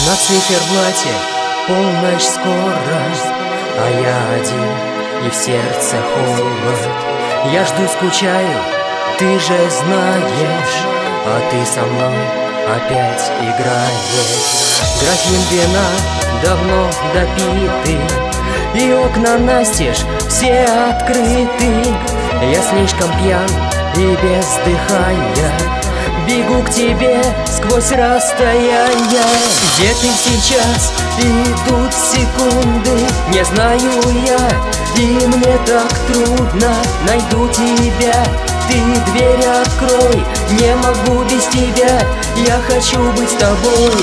На циферблате полночь скоро, а я один, и в сердце холод. Я жду, скучаю, ты же знаешь, а ты со мной опять играешь. Графин вина давно допиты, и окна настежь все открыты. Я слишком пьян и без дыхания бегу к тебе сквозь расстояние. Где ты сейчас? Идут секунды, не знаю я, и мне так трудно. Найду тебя, ты дверь открой, не могу без тебя, я хочу быть с тобой.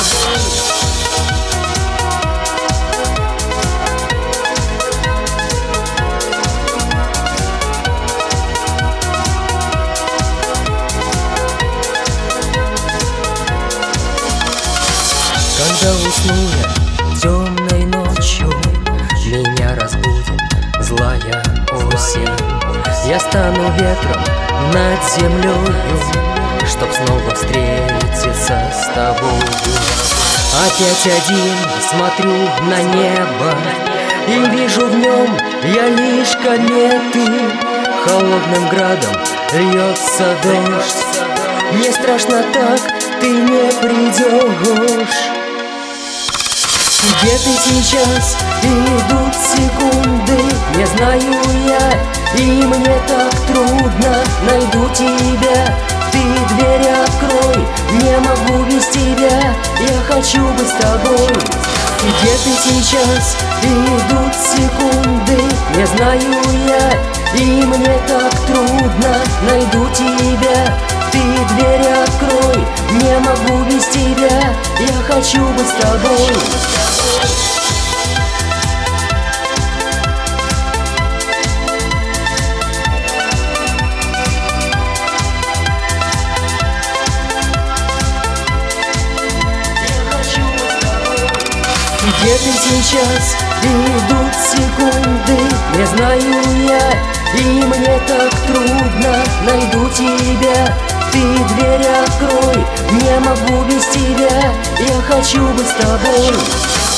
Когда усну я темной ночью, меня разбудит злая осень. Я стану ветром над землею, чтоб снова встретиться с тобою. Опять один смотрю на небо, и вижу в нем я лишь кометы. Холодным градом льется дождь, мне страшно так, ты не придешь. Где ты сейчас? Идут секунды, не знаю я, и мне так трудно. Найду тебя, ты дверь открой, не могу без тебя, я хочу быть с тобой. Где ты сейчас? Идут секунды, не знаю я, и мне так трудно. Найду тебя, ты дверь открой, не могу без тебя, я хочу быть с тобой. Где ты сейчас? Идут секунды, не знаю я, и мне так трудно. Найду тебя, ты дверь открой, не могу без тебя, я хочу быть с тобой.